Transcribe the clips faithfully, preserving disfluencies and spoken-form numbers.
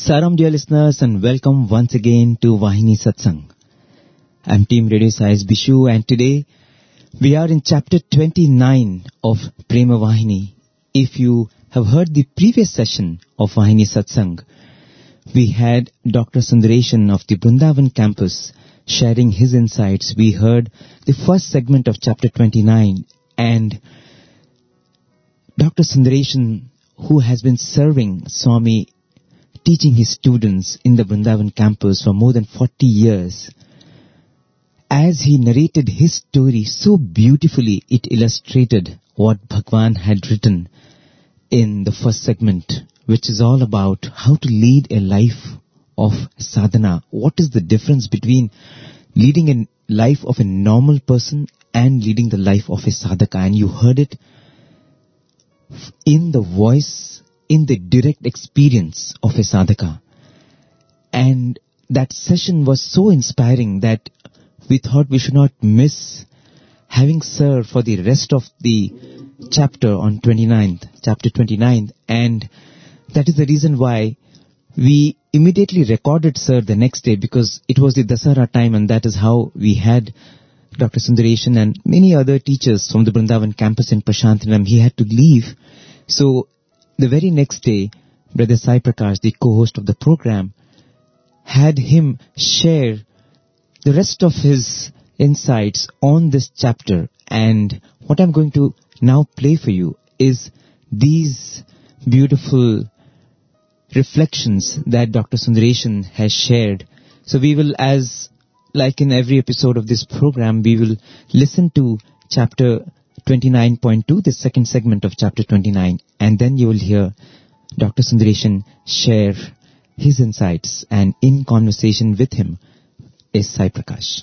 Saram dear listeners, and welcome once again to Vahini Satsang. I'm Team Radio Sai's Bishu, and today we are in chapter twenty-nine of Prema Vahini. If you have heard the previous session of Vahini Satsang, we had Doctor Sundareshan of the Vrindavan campus sharing his insights. We heard the first segment of chapter twenty-nine, and Doctor Sundareshan, who has been serving Swami, teaching his students in the Vrindavan campus for more than forty years, as he narrated his story so beautifully, it illustrated what Bhagwan had written in the first segment, which is all about how to lead a life of sadhana. What is the difference between leading a life of a normal person and leading the life of a sadhaka? And you heard it in the voice, in the direct experience of a sadhaka. And that session was so inspiring that we thought we should not miss having Sir for the rest of the chapter on twenty-ninth, chapter twenty-nine. And that is the reason why we immediately recorded Sir the next day, because it was the Dasara time, and that is how we had Doctor Sundareshan and many other teachers from the Vrindavan campus in Prashantanam. He had to leave. So the very next day, Brother Sai Prakash, the co-host of the program, had him share the rest of his insights on this chapter. And what I'm going to now play for you is these beautiful reflections that Doctor Sundareshan has shared. So we will, as like in every episode of this program, we will listen to chapter twenty-nine point two, the second segment of chapter twenty-nine, and then you will hear Doctor Sundareshan share his insights, and in conversation with him is Sai Prakash.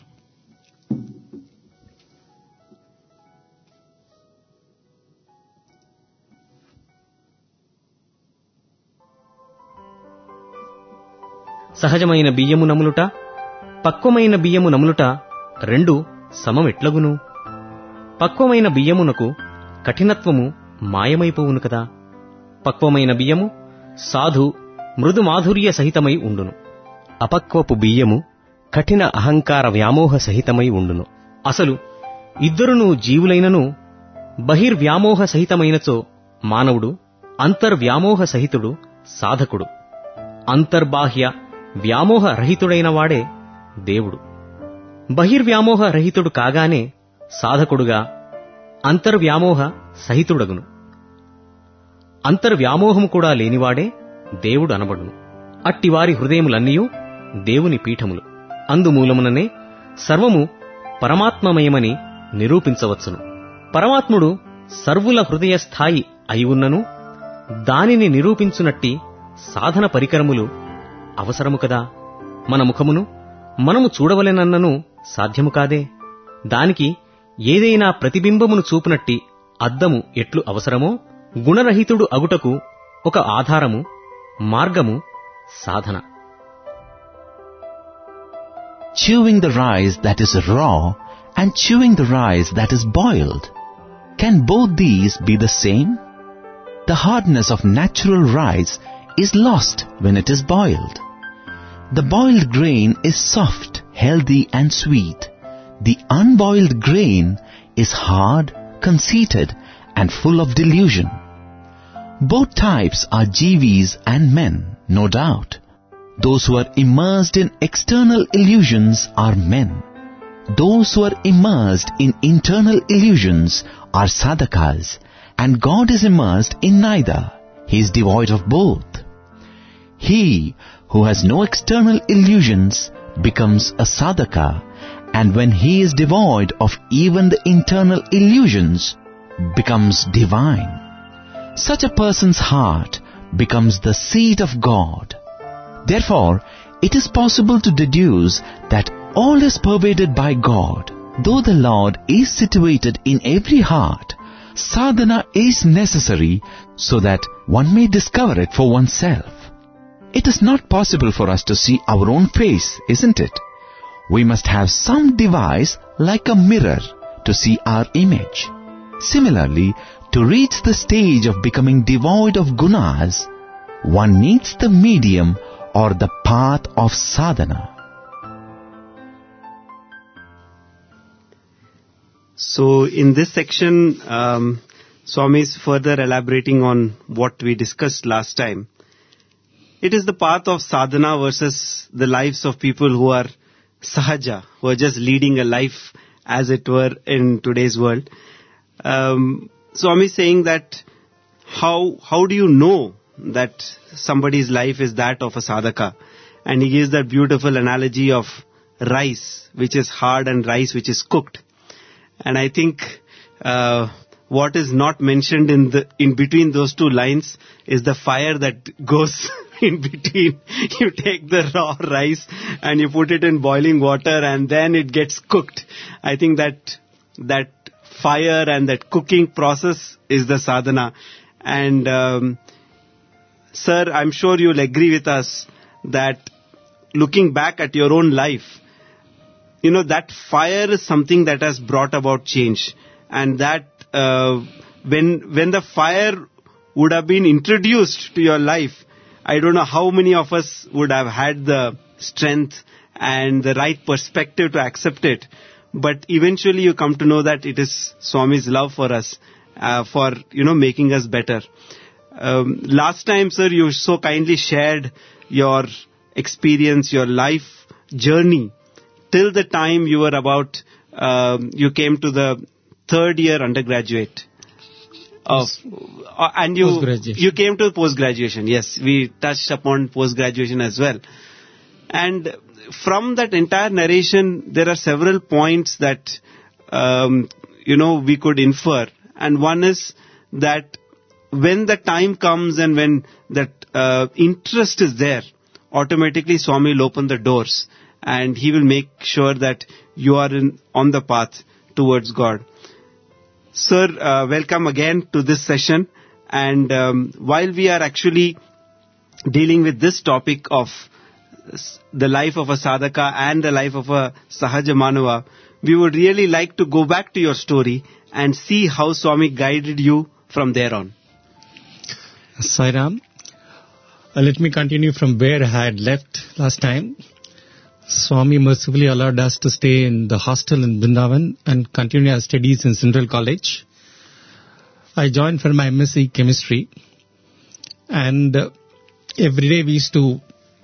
సహజమైన బియ్యము నములుట పక్వమైన బియ్యము నములుట రెండు సమమెట్లగును. పక్వమైన బియ్యమునకు కఠినత్వము మాయమైపోవును కదా. పక్వమైన బియ్యము సాధు మృదు మాధుర్య సహితమై ఉండును. అపక్వపు బియ్యము కఠిన అహంకార వ్యామోహ సహితమై ఉండును. అసలు ఇద్దరును జీవులైనను బహిర్వ్యామోహ సహితమైనచో మానవుడు, అంతర్వ్యామోహ సహితుడు సాధకుడు. అంతర్బాహ్య వ్యామోహ రహితుడైన వాడే దేవుడు. బహిర్వ్యామోహ రహితుడు కాగానే సాధకుడుగా అంతర్వ్యామోహ సహితుడగును. అంతర్వ్యామోహము కూడా లేనివాడే దేవుడు అనబడును. అట్టివారి హృదయములన్నీయూ దేవుని పీఠములు. అందుమూలముననే సర్వము పరమాత్మమయమని నిరూపించవచ్చును. పరమాత్ముడు సర్వుల హృదయ స్థాయి అయి ఉన్నను దానిని నిరూపించునట్టి సాధన పరికరములు అవసరము కదా. మన ముఖమును మనము చూడవలెనన్నను సాధ్యము కాదే. దానికి ఏదైనా ప్రతిబింబమును చూపునట్టి అద్దము ఎట్లు అవసరమో, గుణరహితుడు అగుటకు ఒక ఆధారము, మార్గము సాధన. Chewing the rice that is raw and chewing the rice that is boiled, can both these be the same? The hardness of natural rice is lost when it is boiled. The boiled grain is soft, healthy and sweet. The unboiled grain is hard, conceited and full of delusion. Both types are jivis and men, no doubt. Those who are immersed in external illusions are men. Those who are immersed in internal illusions are sadhakas, and God is immersed in neither. He is devoid of both. He who has no external illusions becomes a sadhaka, and when he is devoid of even the internal illusions, becomes divine. Such a person's heart becomes the seat of God. Therefore, it is possible to deduce that all is pervaded by God. Though the Lord is situated in every heart, sadhana is necessary so that one may discover it for oneself. It is not possible for us to see our own face, isn't it? We must have some device like a mirror to see our image. Similarly, to reach the stage of becoming devoid of gunas, one needs the medium or the path of sadhana. So in this section, um, Swami is further elaborating on what we discussed last time. It is the path of sadhana versus the lives of people who are sahaja, who are just leading a life as it were in today's world. Um, Swami is saying that how how do you know that somebody's life is that of a sadhaka? And he gives that beautiful analogy of rice, which is hard, and rice which is cooked. And I think uh, what is not mentioned in the in between those two lines is the fire that goes in between. You take the raw rice and you put it in boiling water and then it gets cooked. I think that that fire and that cooking process is the sadhana. And um, sir, I'm sure you'll agree with us that looking back at your own life, you know, that fire is something that has brought about change. And that uh, when when the fire would have been introduced to your life, I don't know how many of us would have had the strength and the right perspective to accept it. But eventually you come to know that it is Swami's love for us, uh, for, you know, making us better. Um, last time, sir, you so kindly shared your experience, your life journey, till the time you were about, um, you came to the third year undergraduate. Of, uh, and you you came to post-graduation. Yes, we touched upon post-graduation as well. And from that entire narration, there are several points that, um, you know, we could infer. And one is that when the time comes and when that uh, interest is there, automatically Swami will open the doors and he will make sure that you are in, on the path towards God. Sir, uh, welcome again to this session. And um, while we are actually dealing with this topic of the life of a sadhaka and the life of a sahaja manava, we would really like to go back to your story and see how Swami guided you from there on. Sai Ram, uh, let me continue from where I had left last time. Swami mercifully allowed us to stay in the hostel in Vrindavan and continue our studies in Central College. I joined for my M S c Chemistry, and uh, every day we used to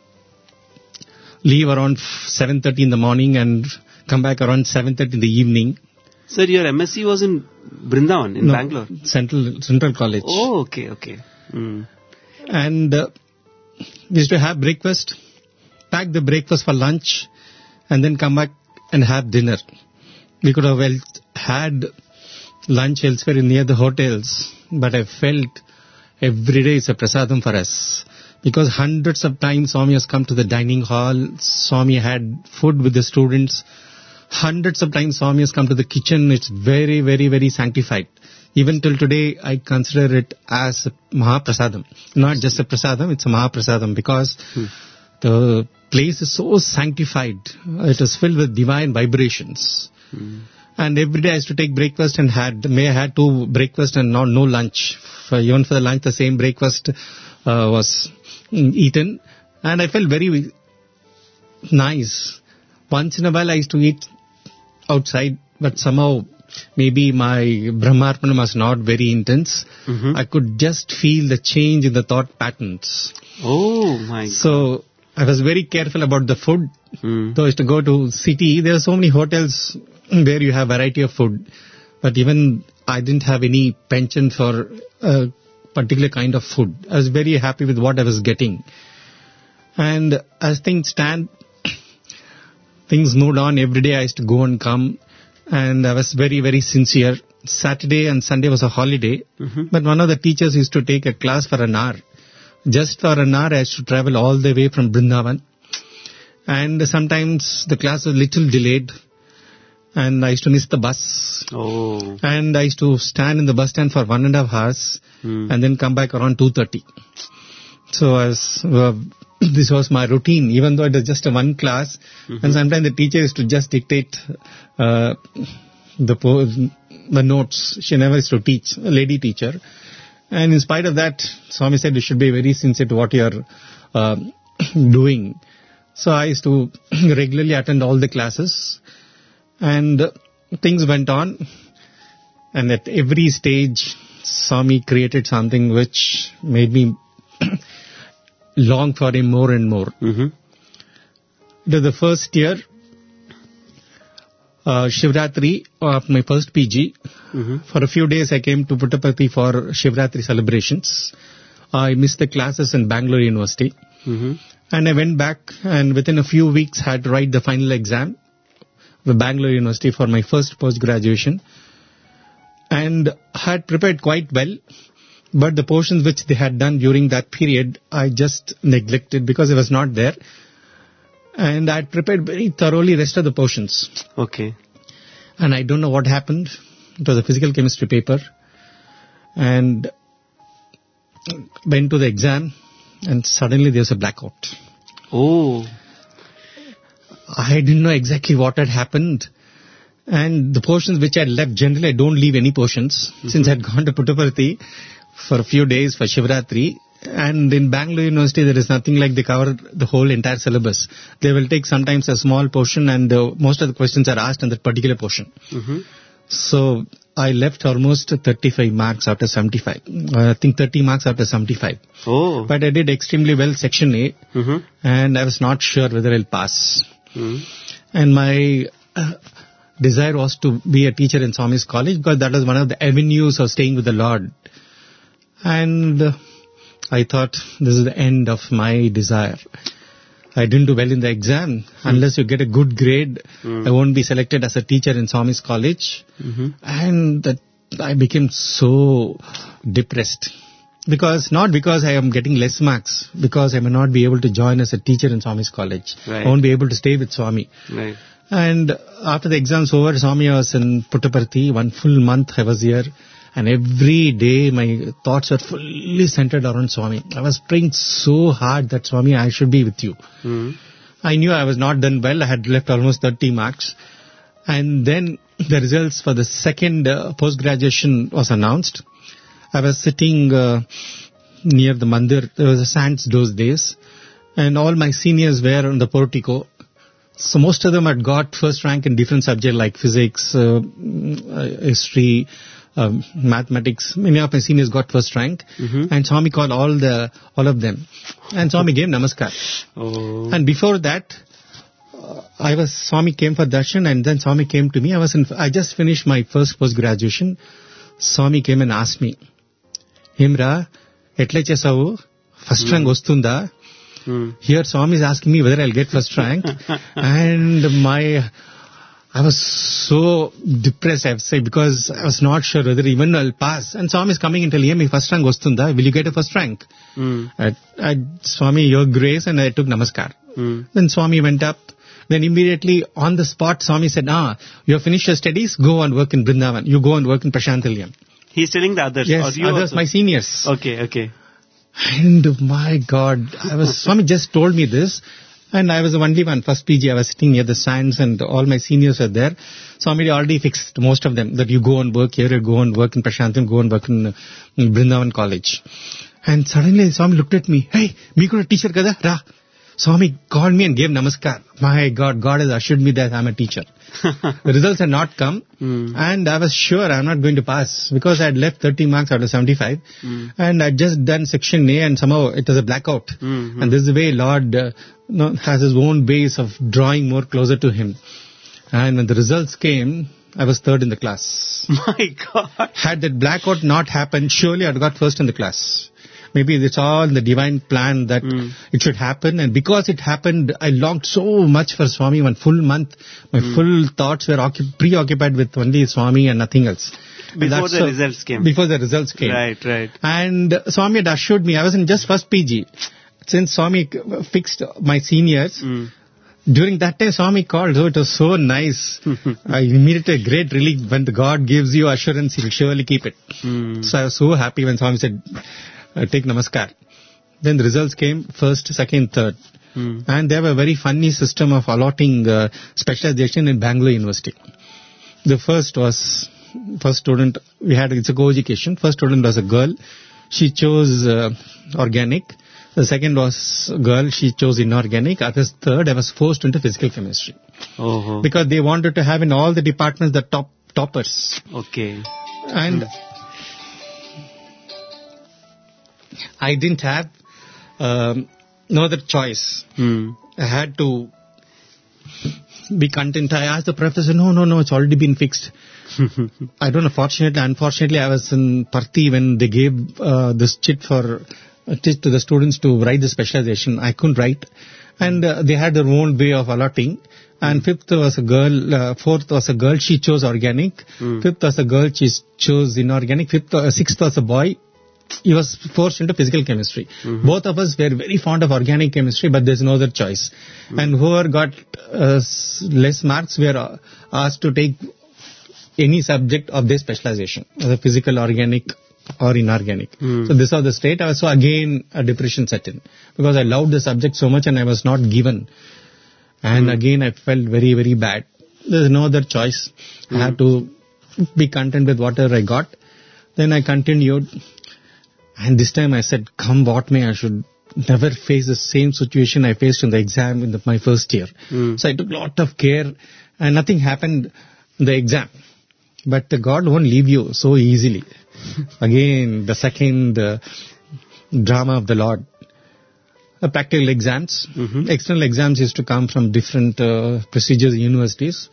leave around seven thirty in the morning and come back around seven thirty in the evening. Sir, your M S c was in Vrindavan, in no, Bangalore? Central Central College. Oh, okay, okay. Mm. And uh, we used to have breakfast, pack the breakfast for lunch, and then come back and have dinner. We could have well had lunch elsewhere near the hotels, but I felt every day is a prasadam for us. Because hundreds of times Swami has come to the dining hall, Swami had food with the students. Hundreds of times Swami has come to the kitchen. It's very, very, very sanctified. Even till today, I consider it as a Mahaprasadam. Not just a prasadam, it's a Mahaprasadam because hmm. the place is so sanctified. It is filled with divine vibrations. Hmm. And every day I used to take breakfast and had, may I had two breakfast and not, no lunch. For, even for the lunch, the same breakfast uh, was eaten. And I felt very nice. Once in a while I used to eat outside, but somehow maybe my Brahmarpanam was not very intense. Mm-hmm. I could just feel the change in the thought patterns. Oh my God. So I was very careful about the food. Mm. Though I used to go to city, there are so many hotels where you have variety of food. But even I didn't have any penchant for a particular kind of food. I was very happy with what I was getting. And as things stand, things moved on. Every day I used to go and come. And I was very, very sincere. Saturday and Sunday was a holiday. Mm-hmm. But one of the teachers used to take a class for an hour. Just for an hour I used to travel all the way from Vrindavan. And sometimes the class was little delayed. And I used to miss the bus. Oh. And I used to stand in the bus stand for one and a half hours. Mm. And then come back around two thirty. So I was... Uh, this was my routine, even though it was just a one class. Mm-hmm. And sometimes the teacher used to just dictate uh, the po- the notes. She never used to teach, a lady teacher. And in spite of that, Swami said you should be very sincere to what you are uh, doing. So I used to regularly attend all the classes, and things went on. And at every stage, Swami created something which made me long for him more and more. Mm-hmm. The first year, uh, Shivratri of my first P G, Mm-hmm. for a few days I came to Puttaparthi for Shivratri celebrations. I missed the classes in Bangalore University. Mm-hmm. And I went back, and within a few weeks had to write the final exam with Bangalore University for my first post-graduation. And had prepared quite well, but the portions which they had done during that period, I just neglected because I was not there. And I had prepared very thoroughly rest of the portions. Okay. And I don't know what happened. It was a physical chemistry paper. And went to the exam, and suddenly there was a blackout. Oh. I didn't know exactly what had happened. And the portions which I had left, generally I don't leave any portions. Mm-hmm. Since I had gone to Puttaparthi for a few days for Shivratri. And in Bangalore University, there is nothing like they cover the whole entire syllabus. They will take sometimes a small portion, and uh, most of the questions are asked in that particular portion. Mm-hmm. So I left almost thirty-five marks after seventy-five. Uh, I think thirty marks after seventy-five. Oh. But I did extremely well section A, Mm-hmm. and I was not sure whether I'll pass. Mm-hmm. And my uh, desire was to be a teacher in Swami's college, because that was one of the avenues of staying with the Lord. And uh, I thought, this is the end of my desire. I didn't do well in the exam. Mm. Unless you get a good grade, mm. I won't be selected as a teacher in Swami's college. Mm-hmm. And that I became so depressed. Because, not because I am getting less marks, because I may not be able to join as a teacher in Swami's college. Right. I won't be able to stay with Swami. Right. And after the exams over, Swami was in Puttaparthi. One full month I was here. And every day my thoughts were fully centered around Swami. I was praying so hard that, Swami, I should be with you. Mm-hmm. I knew I was not done well. I had left almost thirty marks. And then the results for the second uh, post-graduation was announced. I was sitting uh, near the mandir. There was a sands those days. And all my seniors were on the portico. So most of them had got first rank in different subjects like physics, uh, history, um, mathematics. Many of my seniors got first rank. Mm-hmm. And Swami called all the all of them. And Swami gave namaskar. Oh. And before that, uh, I was Swami came for darshan, and then Swami came to me. I was in, I just finished my first post-graduation. Swami came and asked me, Himra, etle chesavu? First rank ostunda? Hmm. Here Swami is asking me whether I'll get first rank. And my, I was so depressed, I have to say, because I was not sure whether even I'll pass. And Swami is coming and telling me, first rank ostunda, will you get a first rank? Hmm. I, I, Swami, your grace, and I took namaskar. Hmm. Then Swami went up. Then immediately on the spot, Swami said, ah, you have finished your studies, go and work in Vrindavan. You go and work in Prashantilyam. He's telling the others. Yes, or you others, also? my seniors. Okay, okay. And my God, I was, Swami just told me this, and I was the only one, first P G, I was sitting near the sands, and all my seniors were there. Swami already fixed most of them, that you go and work here, you go and work in Prashantilyam, go and work in, in Vrindavan College. And suddenly Swami looked at me, hey, me kuda teacher kada, ra. Swami called me and gave namaskar. My God, God has assured me that I'm a teacher. The results had not come, Mm. and I was sure I'm not going to pass, because I had left thirty marks out of seventy-five, Mm. and I'd just done section A, and somehow it was a blackout. Mm-hmm. And this is the way Lord uh, you know, has His own ways of drawing more closer to Him. And when the results came, I was third in the class. My God. Had that blackout not happened, surely I'd got first in the class. Maybe it's all in the divine plan that Mm. it should happen. And because it happened, I longed so much for Swami. One full month, my Mm. full thoughts were occup- preoccupied with only Swami and nothing else. And Before that's the so- results came. Before the results came. Right, right. And Swami had assured me, I was in just first P G. Since Swami fixed my seniors, Mm. during that time Swami called, so it was so nice. I immediately a great relief. When the God gives you assurance, He will surely keep it. Mm. So I was so happy when Swami said, uh, take namaskar. Then the results came, first, second, third. Mm. And they have a very funny system of allotting uh, specialization in Bangalore University. The first was, first student, we had, it's a co-education. First student was a girl. She chose uh, organic. The second was a girl, she chose inorganic. Others third, I was forced into physical chemistry. Oh. Because they wanted to have in all the departments the top toppers. Okay. And I didn't have um, no other choice. Hmm. I had to be content. I asked the professor, no, no, no, it's already been fixed. I don't know, fortunately, unfortunately, I was in Parthi when they gave uh, this chit for uh, chit to the students to write the specialization. I couldn't write. And uh, they had their own way of allotting. And fifth was a girl, uh, fourth was a girl, she chose organic. Mm. Fifth was a girl, she chose inorganic. Fifth, uh, sixth was a boy. He was forced into physical chemistry. Mm-hmm. Both of us were very fond of organic chemistry, but there's no other choice. Mm. And whoever got uh, less marks were uh, asked to take any subject of their specialization, whether physical, organic, or inorganic. Mm. So this was the state. So again, a depression set in because I loved the subject so much and I was not given. And mm. again, I felt very, very bad. There's no other choice. Mm. I had to be content with whatever I got. Then I continued. And this time I said, come what may, I should never face the same situation I faced in the exam in the, my first year. Mm. So I took a lot of care and nothing happened in the exam. But God won't leave you so easily. Again, the second uh, drama of the Lord. Uh, practical exams. Mm-hmm. External exams used to come from different uh, prestigious universities.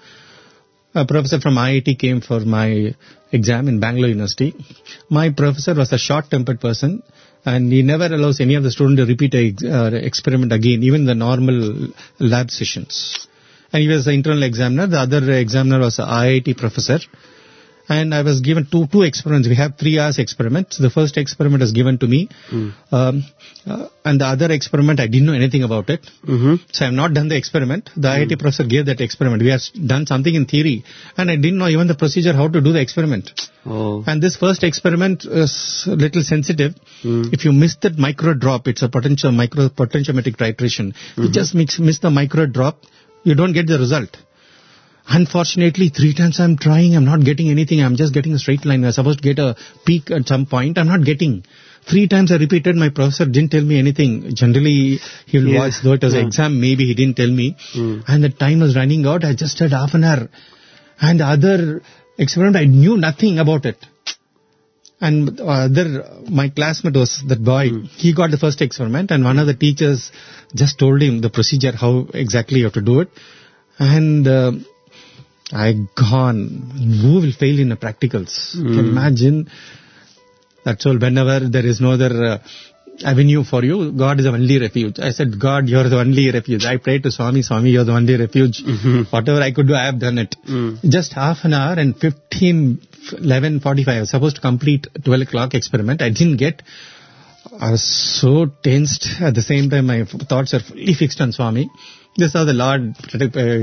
A professor from I I T came for my exam in Bangalore University. My professor was a short-tempered person and he never allows any of the students to repeat an uh, experiment again, even the normal lab sessions. And he was the internal examiner. The other examiner was an I I T professor. And I was given two two experiments. We have three hours experiments. The first experiment was given to me. Mm. Um, uh, and the other experiment, I didn't know anything about it. Mm-hmm. So I have not done the experiment. The mm. I I T professor gave that experiment. We have done something in theory. And I didn't know even the procedure how to do the experiment. Oh. And this first experiment is a little sensitive. Mm. If you miss that micro drop, it's a potential micro potentiometric titration. Mm-hmm. You just mix, miss the micro drop, you don't get the result. Unfortunately, three times I'm trying, I'm not getting anything. I'm just getting a straight line. I'm supposed to get a peak at some point. I'm not getting. Three times I repeated. My professor didn't tell me anything. Generally, he'll yeah. watch, though it was yeah. an exam, maybe he didn't tell me. Mm. And the time was running out. I just had half an hour. And the other experiment, I knew nothing about it. And other, my classmate was that boy. Mm. He got the first experiment, and one of the teachers just told him the procedure, how exactly you have to do it. And uh, I gone. Who will fail in the practicals? Mm. You can imagine. That's all. Whenever there is no other uh, avenue for you, God is the only refuge. I said, God, you're the only refuge. I prayed to Swami, Swami, you're the only refuge. Mm-hmm. Whatever I could do, I have done it. Mm. Just half an hour and fifteen, eleven forty-five. I was supposed to complete twelve o'clock experiment. I didn't get. I was so tensed. At the same time, my thoughts are fully fixed on Swami. This is how the Lord uh,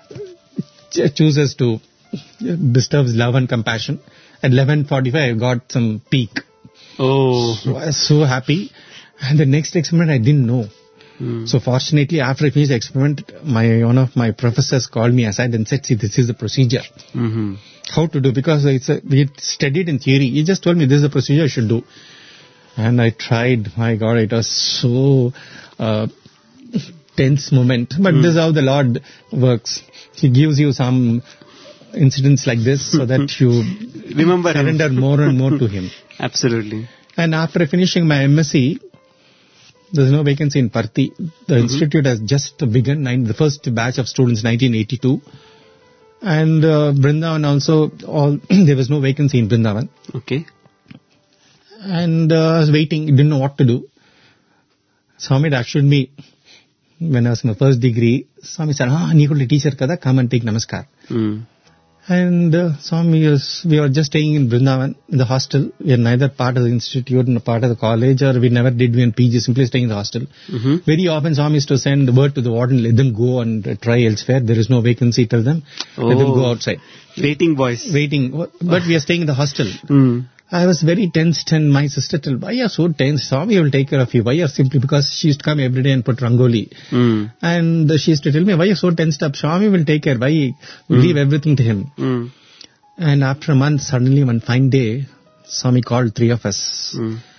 chooses to bestow his love and compassion. At eleven forty-five, I got some peak. Oh. So I was so happy. And the next experiment, I didn't know. Mm. So fortunately, after I finished the experiment, my one of my professors called me aside and said, see, this is the procedure. Mm-hmm. How to do, because it's a, we studied in theory. He just told me, this is the procedure I should do. And I tried. My God, it was so uh, tense moment. But mm. this is how the Lord works. He gives you some incidents like this so that you remember surrender him. more and more to him. Absolutely. And after finishing my M S c, there's no vacancy in Parthi. The mm-hmm. institute has just begun, nine, the first batch of students, nineteen eighty-two. And uh, Vrindavan also, all there was no vacancy in Vrindavan. Okay. And uh, I was waiting, didn't know what to do. Swami had assured me, when I was in my first degree, Swami said, ah, you could teacher kada, come and take namaskar. Mm. And uh, Swami was, we were just staying in Vrindavan, in the hostel. We are neither part of the institute nor part of the college, or we never did in P G, simply staying in the hostel. Mm-hmm. Very often Swami used to send word to the warden, let them go and uh, try elsewhere. There is no vacancy, tell them. Oh. Let them go outside. Waiting boys. Waiting. But we are staying in the hostel. Mm. I was very tensed, and my sister told, why are you so tense? Swami will take care of you. Why are you simply, because she used to come every day and put rangoli. Mm. And she used to tell me, why are you so tensed up? Swami will take care. Why? Mm. Leave everything to him. Mm. And after a month, suddenly one fine day, Swami called three of us. Mm.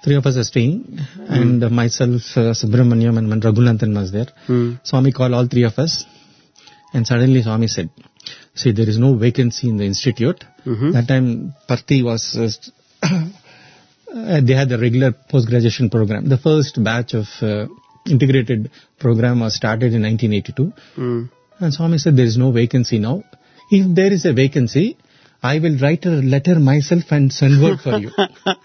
Three of us are staying, and uh, myself, uh, Subramaniam, and Raghunathan was there. Mm. Swami called all three of us, and suddenly Swami said, "See, there is no vacancy in the institute." Mm-hmm. That time, Parthi was, uh, uh, they had the regular post-graduation program. The first batch of uh, integrated program was started in nineteen eighty-two. Mm. And Swami said, there is no vacancy now. If there is a vacancy, I will write a letter myself and send word for you.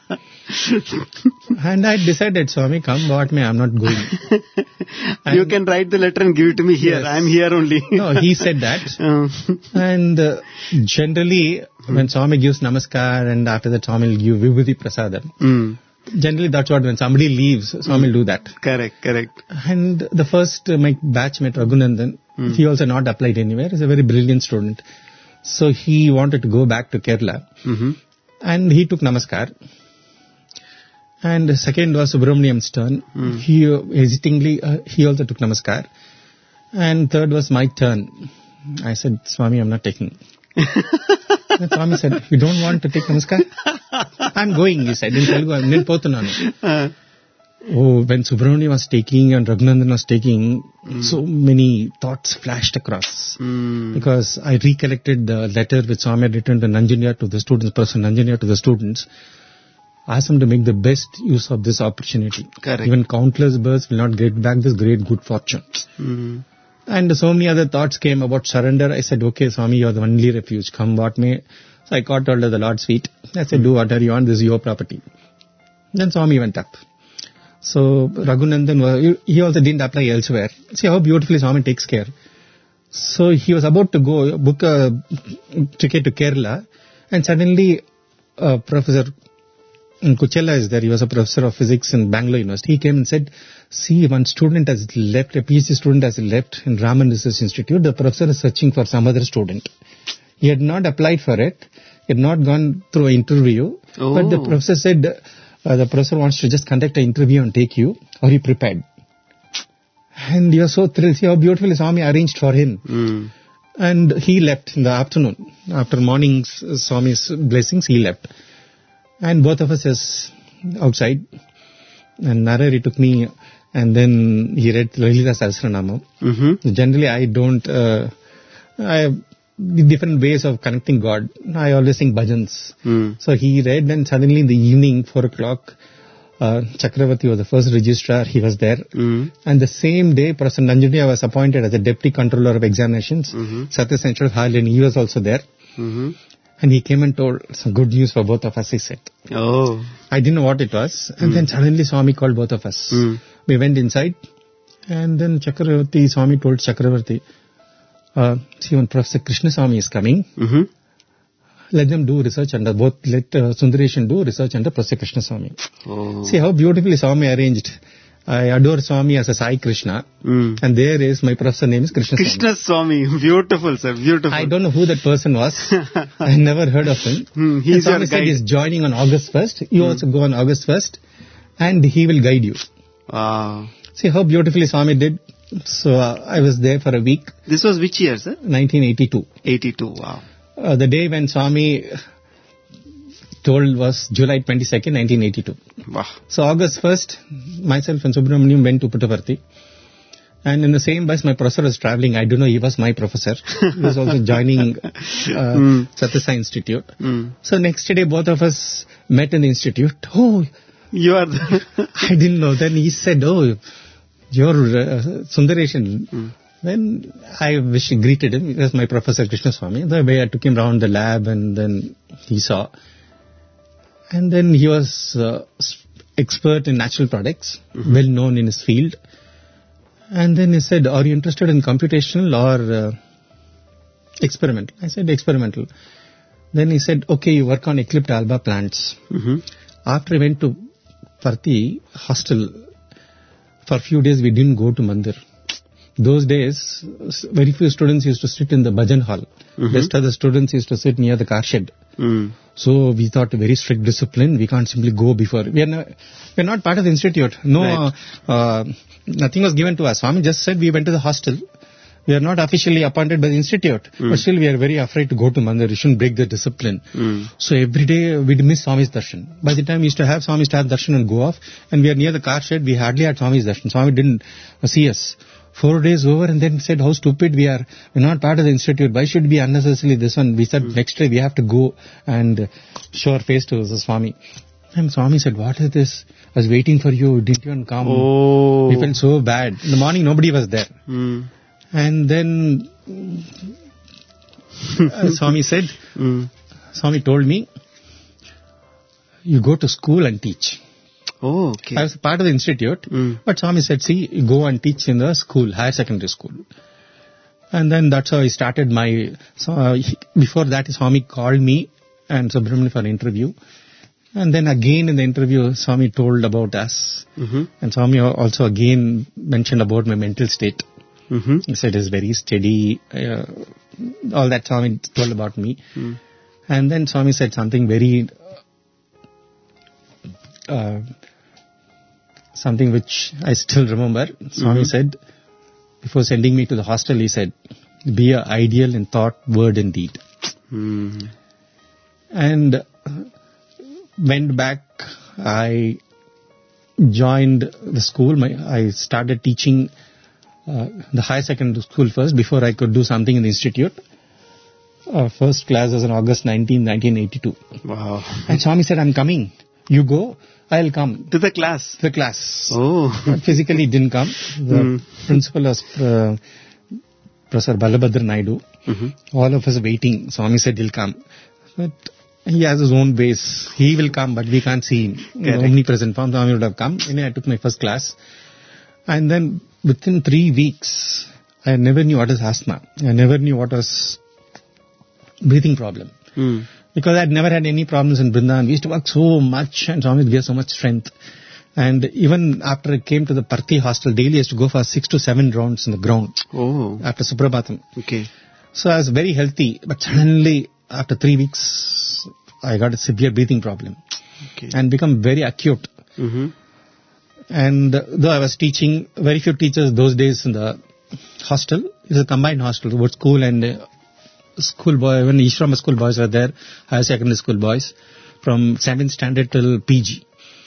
And I decided, Swami, come what may, I'm not going. You can write the letter and give it to me here. Yes. I'm here only. No, he said that. Uh, And uh, generally, when Swami gives namaskar and after that Swami will give vibhuti prasadam, mm. generally that's what when somebody leaves, Swami will do that. Correct, correct. And the first, uh, my batchmate Raghunandan, Mm. he also not applied anywhere. He's a very brilliant student. So he wanted to go back to Kerala. Mm-hmm. And he took namaskar. And the second was Subramaniam's turn. Mm. He uh, hesitatingly, uh, he also took namaskar. And third was my turn. I said, Swami, I'm not taking. And Swami said, you don't want to take namaskar? I'm going, he said. In Telugu, I'm in Pothunanu. Uh, Oh, when Subramaniam was taking and Raghunandan was taking, Mm. so many thoughts flashed across. mm. Because I recollected the letter which Swami had written to Nanjaniya to the students, person Nanjaniya to the students, asked them to make the best use of this opportunity. Correct. Even countless birds will not get back this great good fortune. Mm. And so many other thoughts came about surrender. I said, okay, Swami, you are the only refuge. Come what may. So I caught hold of the Lord's feet. I said, do whatever you want. This is your property. Then Swami went up. So Raghunandan, was, he also didn't apply elsewhere. See how beautifully Swami takes care. So he was about to go book a ticket to Kerala, and suddenly uh, Professor Kuchella is there. He was a professor of physics in Bangalore University. He came and said, see, one student has left, a PhD student has left in Raman Research Institute. The professor is searching for some other student. He had not applied for it. He had not gone through an interview. Oh. But the professor said, uh, the professor wants to just conduct an interview and take you. Are you prepared? And you are so thrilled. See how beautifully Swami arranged for him. Mm. And he left in the afternoon. After morning's uh, Swami's blessings, he left. And both of us is outside. And Narari took me, and then he read Lalita Sahasranamam. Mm-hmm. Generally, I don't, uh, I have different ways of connecting God. I always sing bhajans. Mm. So he read, and suddenly in the evening, four o'clock, uh, Chakravarti was the first registrar. He was there. Mm. And the same day, Professor Nanjaniya was appointed as the Deputy Controller of Examinations. Mm-hmm. Satya Central Hall, and he was also there. Mm-hmm. And he came and told some good news for both of us, he said. Oh. I didn't know what it was. And Mm. then suddenly Swami called both of us. Mm. We went inside. And then Chakravarti, Swami told Chakravarti, uh, see, when Professor Krishna Swami is coming, Mm-hmm. let them do research under, both let uh, Sundareshan do research under Professor Krishna Swami. Oh. See how beautifully Swami arranged. I adore Swami as a Sai Krishna. Mm. And there is, my professor name is Krishna Swami. Krishna Swami. Beautiful, sir. Beautiful. I don't know who that person was. I never heard of him. Hmm, he's And Swami your said guide. he's joining on August first. You Hmm. also go on August first. And he will guide you. Wow. See how beautifully Swami did. So uh, I was there for a week, This was which year, sir? nineteen eighty-two. eighty-two. Wow. Uh, the day when Swami told was July twenty-second, nineteen eighty-two. Wow. So August first, myself and Subramaniam went to Puttaparthi. And in the same bus, my professor was traveling. I don't know, he was my professor. He was also joining uh, Mm. Satya Sai Institute. Mm. So next day, both of us met in the institute. Oh, You are the... I didn't know. Then he said, oh, you're uh, Sundareshan. Mm. Then I wish greeted him. He was my professor, Krishna Swami. The way I took him around the lab, and then he saw. And then he was uh, s- expert in natural products, Mm-hmm. well known in his field. And then he said, are you interested in computational or uh, experimental? I said, experimental. Then he said, okay, you work on Eclipta alba plants. Mm-hmm. After I went to Parthi hostel, for a few days we didn't go to Mandir. Those days, s- very few students used to sit in the bhajan hall. Mhm. Rest of the students used to sit near the car shed. Mm. So we thought very strict discipline. We can't simply go before. We are not, we are not part of the institute. No, Right. uh, uh, nothing was given to us. Swami just said we went to the hostel. We are not officially appointed by the institute, Mm. but still we are very afraid to go to mandir. We shouldn't break the discipline. Mm. So every day we'd miss Swami's darshan. By the time we used to have Swami's to have darshan and go off, and we are near the car shed, we hardly had Swami's darshan. Swami didn't uh, see us. Four days over and then said how stupid we are. We're not part of the institute. Why should we be unnecessarily this one? We said next day we have to go and uh, show our face to the Swami. And Swami said, what is this? I was waiting for you. Didn't even come. Oh. We felt so bad. In the morning nobody was there. Mm. And then uh, Swami said, Mm. Swami told me, you go to school and teach. Oh, okay. I was part of the institute, Mm. but Swami said, see, you go and teach in the school, higher secondary school. And then that's how I started my, so, uh, he- before that Swami called me and Subramanian for an interview. And then again in the interview, Swami told about us. Mm-hmm. And Swami al- also again mentioned about my mental state. Mm-hmm. He said it's very steady, uh, all that Swami told about me. Mm. And then Swami said something very, uh, something which I still remember. Swami Mhm. said, before sending me to the hostel, he said, be a ideal in thought, word and deed. Mm. And uh, went back, I joined the school. My, I started teaching uh, the higher secondary school first before I could do something in the institute. Uh, first class was on August nineteenth, nineteen eighty-two. Wow. And Swami said, I'm coming. You go, I'll come To the class. to the class. Oh. But physically didn't come. The Mm. principal was uh, Professor Balabhadra Naidu. Mm-hmm. All of us waiting. Swami said he'll come. But he has his own ways. He will come, but we can't see him. In the Correct. omnipresent form, Swami would have come. Anyway, I took my first class. And then within three weeks, I never knew what is asthma. I never knew what was breathing problem. Mm. Because I had never had any problems in Vrindavan. We used to work so much and Swami would give so much strength. And even after I came to the Parthi hostel, daily I used to go for six to seven rounds in the ground Oh. after Suprabhatam. Okay. So I was very healthy, but suddenly after three weeks, I got a severe breathing problem Okay. and become very acute. Mm-hmm. And uh, though I was teaching, very few teachers those days in the hostel. It's a combined hostel, both school and uh, school boy, when Ishrama school boys were there, higher secondary school boys, from seventh standard till P G.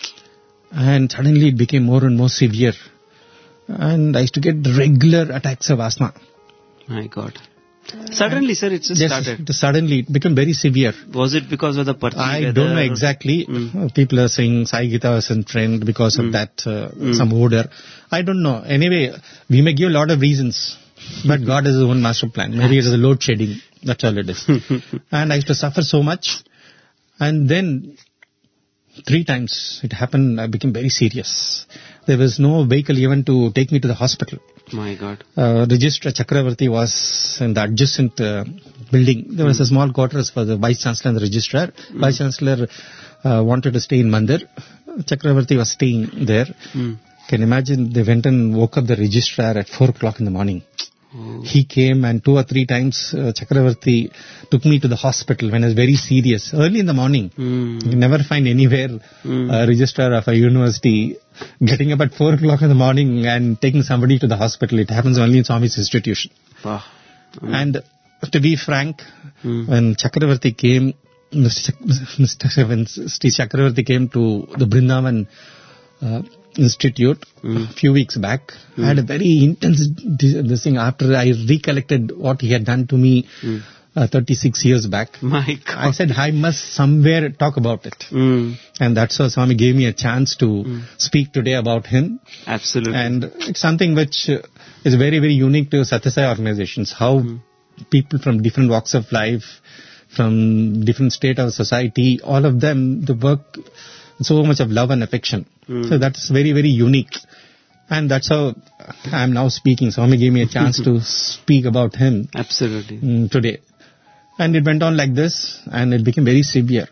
And suddenly it became more and more severe. And I used to get regular attacks of asthma. My God. Suddenly, sir, it just Yes, started. it- suddenly it became very severe. Was it because of the Parthi I weather? don't know exactly. Mm. Uh, People are saying Sai Gita was in trend because of Mm. that, uh, Mm. some odor. I don't know. Anyway, we may give a lot of reasons, but God has his own master plan. Maybe it is a load shedding. That's all it is. And I used to suffer so much. And then three times it happened, I became very serious. There was no vehicle even to take me to the hospital. My God. Uh, Registrar Chakravarti was in the adjacent uh, building. There was a small quarters for the Vice Chancellor and the Registrar. Vice Chancellor uh, wanted to stay in Mandir. Chakravarti was staying there. Mm. Can you imagine, they went and woke up the Registrar at four o'clock in the morning. Oh. He came and two or three times uh, Chakravarti took me to the hospital when I was very serious. Early in the morning. Mm. You never find anywhere Mm. a registrar of a university getting up at four o'clock in the morning and taking somebody to the hospital. It happens only in Swami's institution. Wow. Mm. And to be frank, Mm. when Chakravarti came, Mister Chak- Mister when Sri Chakravarti came to the Brindavan uh, Institute Mm. a few weeks back, I had a very intense dis- this thing after I recollected what he had done to me Mm. uh, thirty-six years back. My God. I said, I must somewhere talk about it. Mm. And that's how Swami gave me a chance to Mm. speak today about him. Absolutely. And it's something which uh, is very, very unique to Satyasai organizations. How Mm. people from different walks of life, from different state of society, all of them, they work with so much of love and affection. Mm. So that's very, very unique. And that's how I'm now speaking. Swami gave me a chance to speak about him Absolutely. mm, today. And it went on like this, and it became very severe.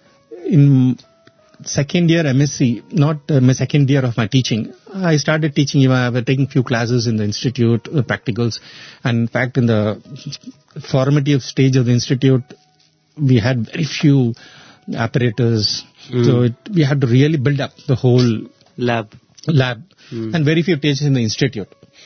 In second year M S c, not uh, my second year of my teaching, I started teaching, even I was taking few classes in the institute, uh, practicals. And in fact, in the formative stage of the institute, we had very few apparatus. Mm. So it, we had to really build up the whole Lab. lab Mm. and very few teachers in the institute.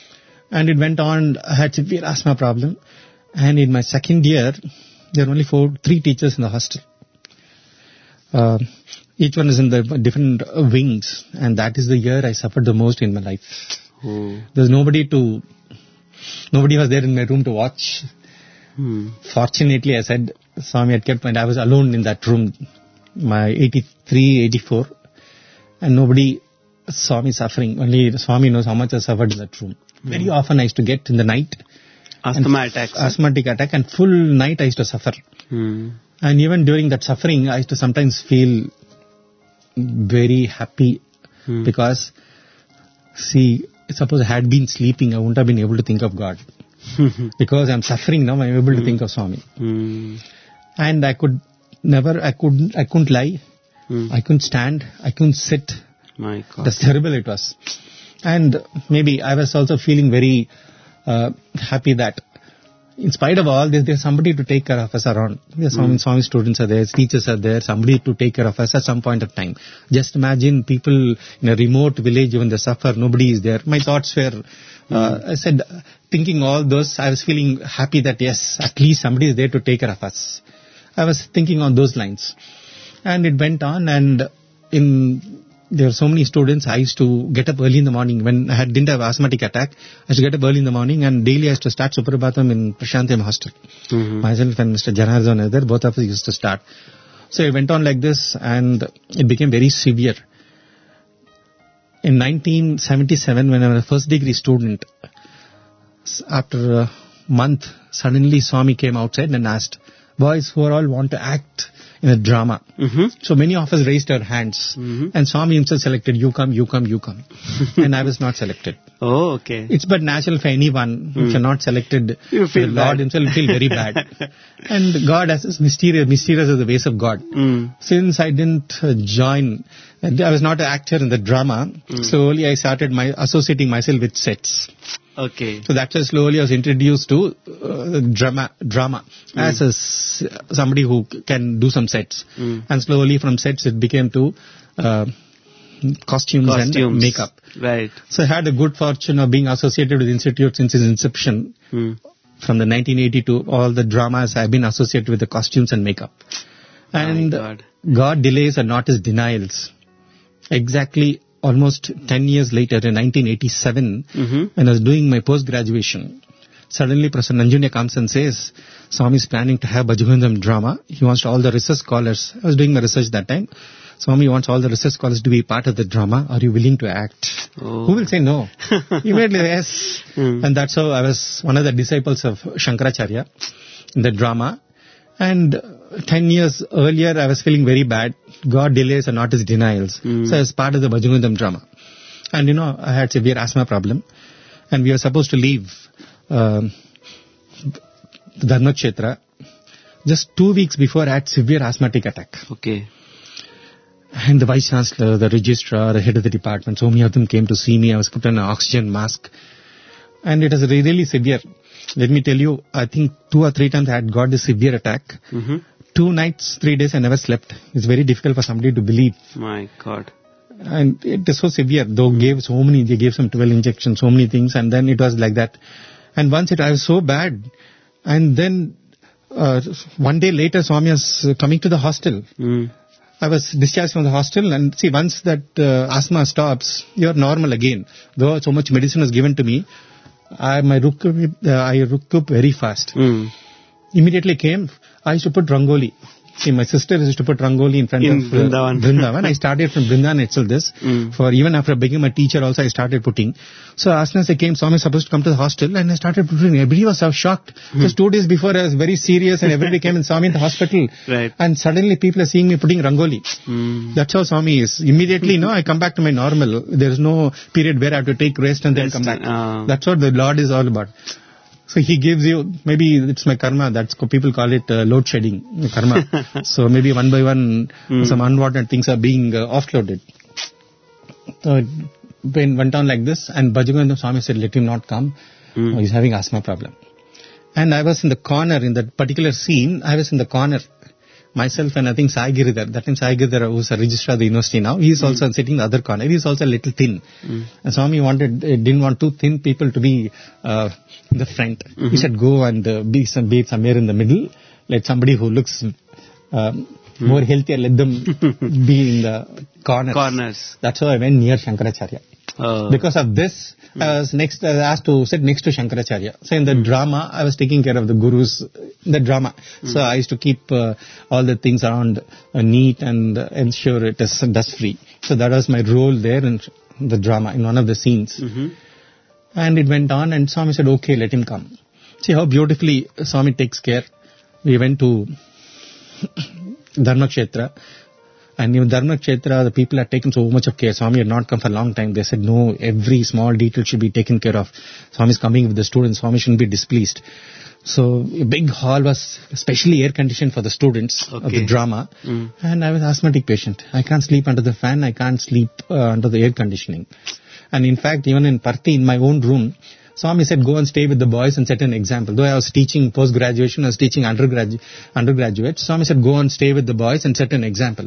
And it went on. I had severe asthma problem. And in my second year, there were only four, three teachers in the hostel. Uh, each one is in the different wings. And that is the year I suffered the most in my life. Oh. There's nobody to, nobody was there in my room to watch. Hmm. Fortunately, I said, Swami had kept my, I was alone in that room, my eighty-three, eighty-four. And nobody saw me suffering. Only Swami knows how much I suffered in that room. Hmm. Very often I used to get in the night. Asthma attacks. Asthmatic attack, and full night I used to suffer. Hmm. And even during that suffering, I used to sometimes feel very happy Hmm. because, see, suppose I had been sleeping, I wouldn't have been able to think of God. Because I'm suffering now, I'm able to think of Swami. Hmm. And I could never, I couldn't, I couldn't lie, Hmm. I couldn't stand, I couldn't sit. My God. That's terrible it was. And maybe I was also feeling very uh, happy that in spite of all this, there's somebody to take care of us around. There's some, Mm. some students are there, teachers are there, somebody to take care of us at some point of time. Just imagine people in a remote village, when they suffer, nobody is there. My thoughts were, uh, I said, thinking all those, I was feeling happy that yes, at least somebody is there to take care of us. I was thinking on those lines. And it went on, and in there were so many students. I used to get up early in the morning. When I had, didn't have asthmatic attack, I used to get up early in the morning, and daily I used to start Suprabhatam in Prashantiyam hostel. Mhm. Myself and Mister Janardhan are there, both of us used to start. So it went on like this, and it became very severe. In nineteen seventy-seven, when I was a first degree student, s- after a month, suddenly Swami came outside and asked, boys who are all want to act in a drama. Mm-hmm. So many of us raised our hands, Mhm. and Swami himself selected, you come, you come, you come. And I was not selected. Oh, okay. It's but natural for anyone if you're not selected. You feel the Lord bad. himself will feel very bad. And God has this mysterious, mysterious are the ways of God. Mm. Since I didn't uh, join, I was not an actor in the drama, slowly I started my associating myself with sets. Okay. So that's why slowly I was introduced to uh, drama, drama as a s somebody who can do some sets. Mm. And slowly from sets it became to uh, costumes, and Costumes. makeup. Right. So I had the good fortune of being associated with Institute since its inception. Mm. From the nineteen eighty-two, all the dramas I've been associated with the costumes and makeup. And God. God delays are not his denials. Exactly almost ten years later in nineteen eighty-seven, Mhm. when I was doing my post-graduation, suddenly Professor Nanjunya comes and says, Swami is planning to have Bhajagundam drama. He wants all the research scholars. I was doing my research that time. Swami wants all the research scholars to be part of the drama. Are you willing to act? Oh. Who will say no? Immediately, yes. Hmm. And that's how I was one of the disciples of Shankaracharya in the drama. And uh, ten years earlier, I was feeling very bad. God delays are not his denials. Hmm. So I was part of the Bhajagundam drama. And you know, I had severe asthma problem. And we were supposed to leave um, Dharmakshetra. Just two weeks before, I had severe asthmatic attack. Okay. And the vice chancellor, the registrar, the head of the department, so many of them came to see me. I was put on an oxygen mask. And it was really severe. Let me tell you, I think two or three times I had got this severe attack. Mm-hmm. Two nights, three days I never slept. It's very difficult for somebody to believe. My God. And it is so severe. Though gave so many, they gave some twelve injections, so many things, and then it was like that. And once it, I was so bad. And then uh, one day later, Swami was uh, coming to the hostel. Mm. I was discharged from the hostel, and see, once that uh, asthma stops, you're normal again. Though so much medicine was given to me, I my recoup, uh, I recoup very fast. Mm. Immediately came, I used to put rangoli. See, my sister used to put rangoli in front In of uh, Vrindavan. Vrindavan. I started from Vrindavan itself this. Mm. For even after becoming a teacher also I started putting. So as soon as I came, Swami was supposed to come to the hostel, and I started putting. Everybody was so shocked. Just two days before I was very serious, and everybody came and saw me in the hospital. Right. And suddenly people are seeing me putting rangoli. Mm. That's how Swami is. Immediately, no, I come back to my normal. There is no period where I have to take rest and then Rest, come back. uh. That's what the Lord is all about. So he gives you, maybe it's my karma, that's co- people call it uh, load shedding, karma. So maybe one by one, Mm. some unwanted things are being uh, offloaded. So it went went on like this, and Bhajagundam Swami said, let him not come. Mm. Oh, he's having asthma problem. And I was in the corner, in that particular scene, I was in the corner myself and I think Sai Giridhar, that time Sai Giridhar, who's a registrar of the university now, he's mm. also sitting in the other corner. He's also a little thin. Mm. And Swami wanted, didn't want two thin people to be uh, in the front. Mm-hmm. He said, go and uh, be, some, be somewhere in the middle. Let somebody who looks um, mm. more healthier, let them be in the corners. Corners. That's how I went near Shankaracharya. Uh. Because of this, mm. I was next, I was asked to sit next to Shankaracharya. So in the mm. drama, I was taking care of the gurus, the drama. Mm. So I used to keep uh, all the things around uh, neat and uh, ensure it is dust free. So that was my role there in the drama, in one of the scenes. Mm-hmm. And it went on and Swami said, okay, let him come. See how beautifully Swami takes care. We went to Dharmakshetra. And in Dharmakshetra, the people had taken so much of care. Swami had not come for a long time. They said, no, every small detail should be taken care of. Swami is coming with the students. Swami shouldn't be displeased. So a big hall was specially air conditioned for the students okay. of the drama. Mm. And I was asthmatic patient. I can't sleep under the fan. I can't sleep uh, under the air conditioning. And in fact, even in Parthi, in my own room, Swami said, go and stay with the boys and set an example. Though I was teaching post-graduation, I was teaching undergradu- undergraduates. Swami said, go and stay with the boys and set an example.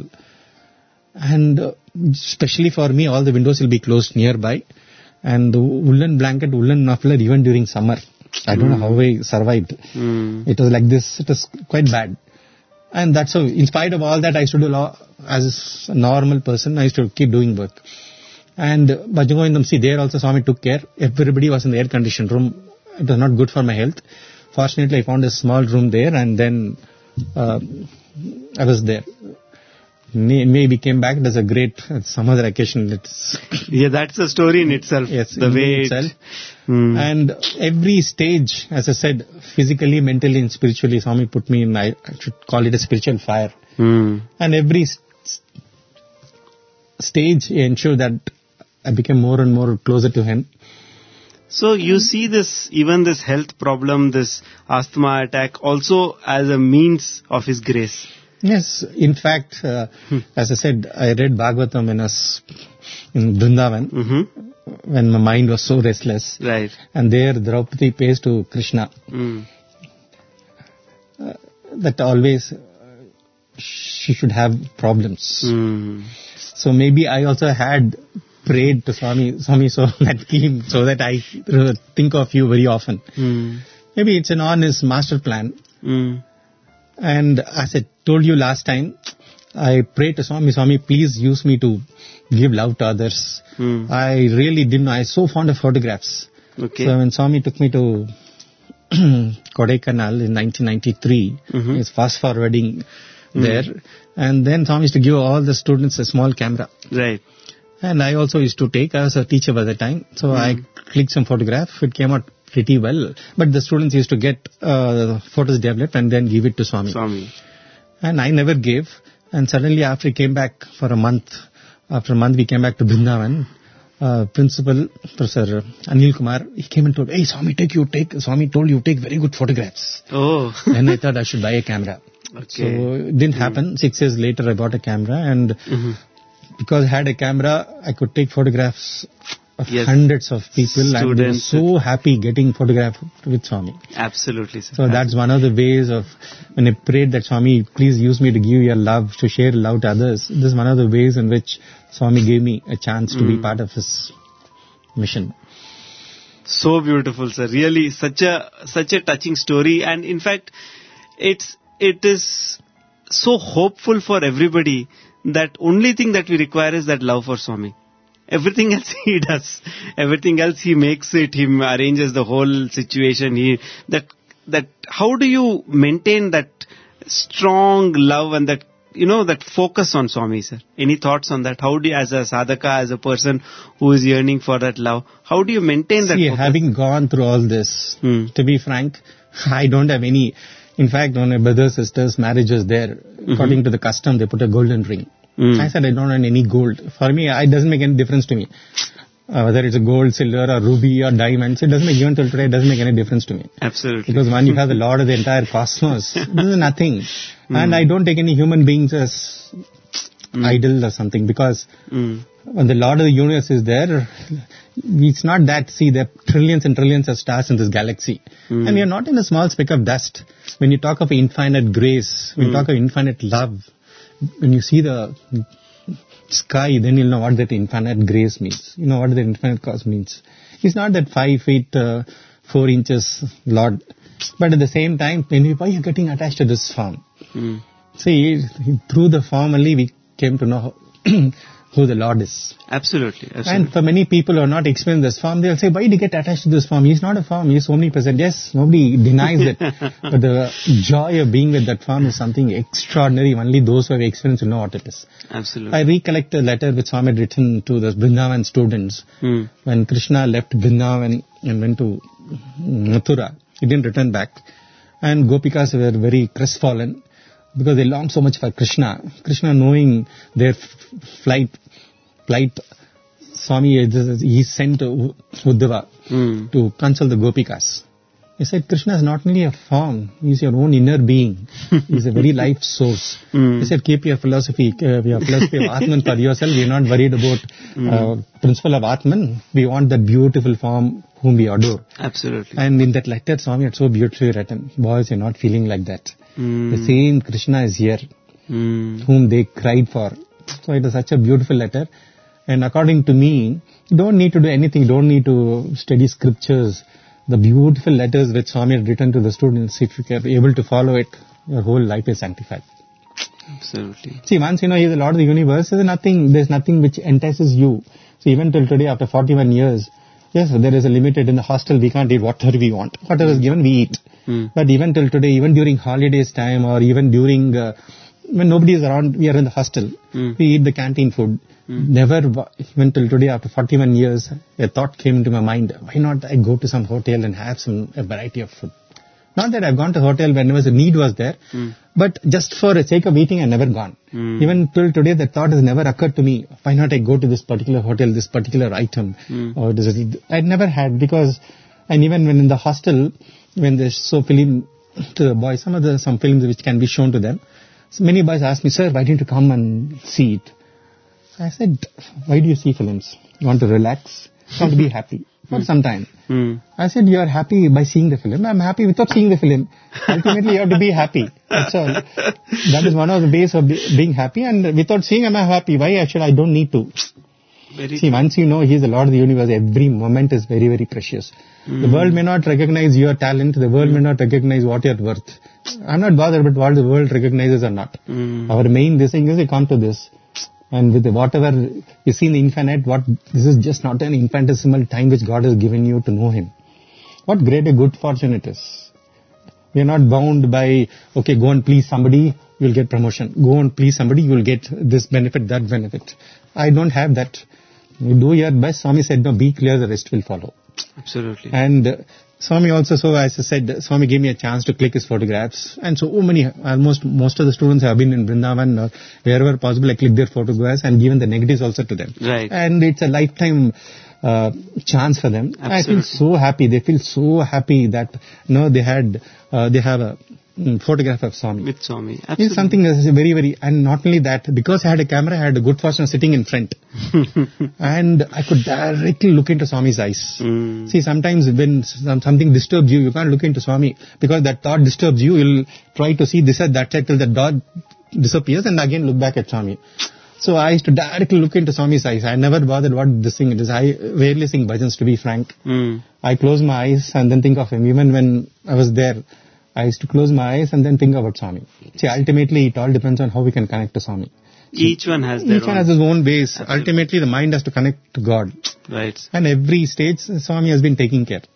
And uh, especially for me, all the windows will be closed nearby. And the woolen blanket, woolen muffler, even during summer. I don't mm. know how I survived. Mm. It was like this. It was quite bad. And that's how, in spite of all that, I used to do law as a normal person. I used to keep doing work. And Bhajangoindam, see, there also Swami took care. Everybody was in the air-conditioned room. It was not good for my health. Fortunately, I found a small room there and then uh, I was there. Maybe came back. There's a great uh, some other occasion. It's yeah, that's a story in itself. Yes, the in way itself. It, mm. And every stage, as I said, physically, mentally, and spiritually, Swami put me in. I should call it a spiritual fire. Mm. And every st- stage ensured that I became more and more closer to him. So you see this, even this health problem, this asthma attack, also as a means of His grace. Yes, in fact, uh, hmm. as I said, I read Bhagavatam in, us, in Vrindavan mm-hmm. when my mind was so restless. Right. And there Draupadi pays to Krishna mm. uh, that always uh, she should have problems. Mm. So maybe I also had prayed to Swami, Swami so that came, so that I think of you very often. Mm. Maybe it's an on his master plan. Mm. And as I told you last time, I prayed to Swami, Swami, please use me to give love to others. Mm. I really didn't know. I was so fond of photographs. Okay. So when Swami took me to Kodaikanal in nineteen ninety-three, mm-hmm. he was fast forwarding mm. there. And then Swami used to give all the students a small camera. Right. And I also used to take, I was a teacher by the time. So mm. I clicked some photograph. It came out pretty well. But the students used to get uh, photos developed and then give it to Swami. Swami. And I never gave. And suddenly after he came back for a month, after a month we came back to Vrindavan, uh, principal, Professor Anil Kumar, he came and told, hey Swami, take you, take, Swami told you take very good photographs. Oh. And I thought I should buy a camera. Okay. So it didn't happen. Mm. Six years later I bought a camera and mm-hmm. because I had a camera, I could take photographs of yes. hundreds of people. Students. And I was so happy getting photographed with Swami. Absolutely. Sir. So Absolutely. That's one of the ways of, when I prayed that Swami, please use me to give your love, to share love to others. This is one of the ways in which Swami gave me a chance to mm. be part of his mission. So beautiful, sir. Really, such a, such a touching story. And in fact, it's, it is so hopeful for everybody that only thing that we require is that love for Swami. Everything else he does. Everything else he makes it. He arranges the whole situation. He that that. How do you maintain that strong love and that, you know, that focus on Swami, sir? Any thoughts on that? How do you, as a sadhaka, as a person who is yearning for that love, how do you maintain that See, focus? Having gone through all this, hmm. to be frank, I don't have any. In fact, when my brother's sister's marriage was there, mm-hmm. according to the custom, they put a golden ring. Mm. I said, I don't want any gold. For me, it doesn't make any difference to me. Uh, whether it's a gold, silver, or ruby, or diamonds, it doesn't make, even till today, it doesn't make any difference to me. Absolutely. Because when you have the Lord of the entire cosmos, this is nothing. Mm. And I don't take any human beings as mm. idol or something, because mm. when the Lord of the universe is there, it's not that, see, there are trillions and trillions of stars in this galaxy. Mm. And you're not in a small speck of dust. when you talk of infinite grace, when you talk of infinite love, when you see the sky, then you'll know what that infinite grace means. You know what the infinite cause means. It's not that five feet, uh, four inches, Lord. But at the same time, when you, why are you getting attached to this form? Mm. See, through the form only we came to know who the Lord is. Absolutely. Absolutely. And for many people who are not experiencing this form, they'll say, why do you get attached to this form? He's not a form, he's omnipresent. Yes, nobody denies it. But the joy of being with that form is something extraordinary. Only those who have experienced will know what it is. Absolutely. I recollect a letter which Swami had written to the Vrindavan students. Mm. When Krishna left Vrindavan and went to Mathura, he didn't return back. And Gopikas were very crestfallen because they longed so much for Krishna. Krishna, knowing their f- flight, flight, Swami, he sent Uddhava Mm. to console the Gopikas. He said, Krishna is not only a form, he is your own inner being. He is a very life source. Mm. He said, keep your philosophy, uh, your philosophy of Atman for yourself. We are not worried about uh, principle of Atman. We want that beautiful form whom we adore. Absolutely. And in that letter, Swami had so beautifully written, boys, you're not feeling like that. Mm. The same Krishna is here, Mm. whom they cried for. So it was such a beautiful letter. And according to me, you don't need to do anything. You don't need to study scriptures. The beautiful letters which Swami had written to the students, if you are able to follow it, your whole life is sanctified. Absolutely. See, once you know He is the Lord of the universe, there's nothing, there's nothing which entices you. So even till today, after forty-one years, yes, there is a limited in the hostel, we can't eat whatever we want. Whatever is given, we eat. Mm. But even till today, even during holidays time or even during, uh, when nobody is around, we are in the hostel, Mm. we eat the canteen food. Mm. Never, even till today, after forty-one years, a thought came into my mind, why not I go to some hotel and have some, a variety of food? Not that I've gone to hotel whenever the need was there, Mm. but just for the sake of eating, I've never gone. Mm. Even till today, that thought has never occurred to me. Why not I go to this particular hotel, this particular item? Mm. Or this, I'd never had because, and even when in the hostel, when they show film to the boys, some of the, some films which can be shown to them, so many boys ask me, sir, why didn't you come and see it? I said, why do you see films? You want to relax? You want to be happy for some time. Mm. I said, you are happy by seeing the film. I'm happy without seeing the film. Ultimately, you have to be happy. That's all. That is one of the ways of be, being happy. And without seeing, I'm happy. Why actually I don't need to? Very See, once you know He is the Lord of the universe, every moment is very, very precious. Mm. The world may not recognize your talent. The world may not recognize what you're worth. I'm not bothered about what the world recognizes or not. Mm. Our main this thing is we come to this. And with the, whatever you see in the infinite, what this is just not an infinitesimal time which God has given you to know Him. What great a good fortune it is. We are not bound by, okay, go and please somebody, you'll get promotion. Go and please somebody, you'll get this benefit, that benefit. I don't have that. You do your best. Swami said, no, be clear, the rest will follow. Absolutely. And uh, Swami also, so as I said, Swami gave me a chance to click his photographs. And so many, almost most of the students have been in Vrindavan or wherever possible, I clicked their photographs and given the negatives also to them. Right. And it's a lifetime uh, chance for them. Absolutely. I feel so happy. They feel so happy that, you know, they had, uh, they have a mm, photograph of Swami. With Swami. Absolutely. It's something that's very, very, and not only that, because I had a camera, I had a good fortune of sitting in front. And I could directly look into Swami's eyes. Mm. See, sometimes when some, something disturbs you, you can't look into Swami because that thought disturbs you. You'll try to see this or that side till the thought disappears and again look back at Swami. So I used to directly look into Swami's eyes. I never bothered what this thing is. I rarely sing bhajans, to be frank. Mm. I close my eyes and then think of him. Even when I was there, I used to close my eyes and then think about Swami. See, ultimately it all depends on how we can connect to Swami. Each one has their Each own. one has his own ways. Absolutely. Ultimately the mind has to connect to God. Right. And every stage, Swami has been taking care.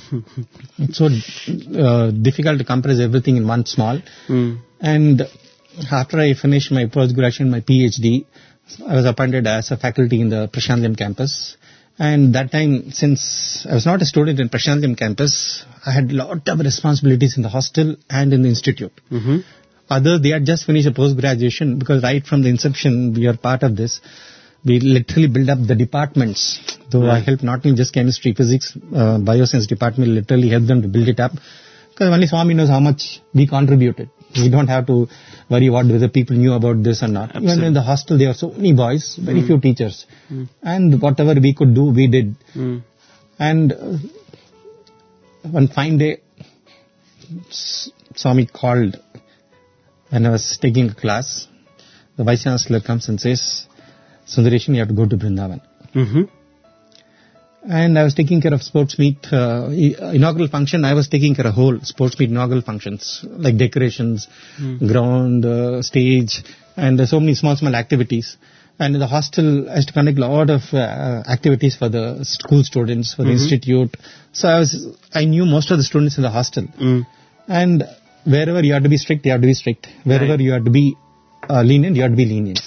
It's so uh, difficult to compress everything in one small. Mm. And after I finished my post-graduation, my PhD, I was appointed as a faculty in the Prashantiam campus. And that time, since I was not a student in Prashantiam campus, I had a lot of responsibilities in the hostel and in the institute. Mm-hmm. Others, they had just finished a post-graduation because right from the inception, we are part of this. We literally build up the departments. Though Right. I helped not only just chemistry, physics, uh, bioscience department, literally help them to build it up. Because only Swami knows how much we contributed. We don't have to worry what whether people knew about this or not. Absolutely. Even in the hostel, there are so many boys, very Mm. few teachers. Mm. And whatever we could do, we did. Mm. And uh, one fine day, S- Swami called when I was taking a class. The Vice Chancellor comes and says, Sundareshan, you have to go to Vrindavan. Mm-hmm. And I was taking care of sports meet, uh, inaugural function. I was taking care of whole sports meet inaugural functions, like decorations, mm. ground, uh, stage, and uh, so many small, small activities. And in the hostel, I used to conduct a lot of uh, activities for the school students, for the mm-hmm. institute. So I was, I knew most of the students in the hostel. Mm. And wherever you have to be strict, you have to be strict. Wherever right. you have to be uh, lenient, you have to be lenient.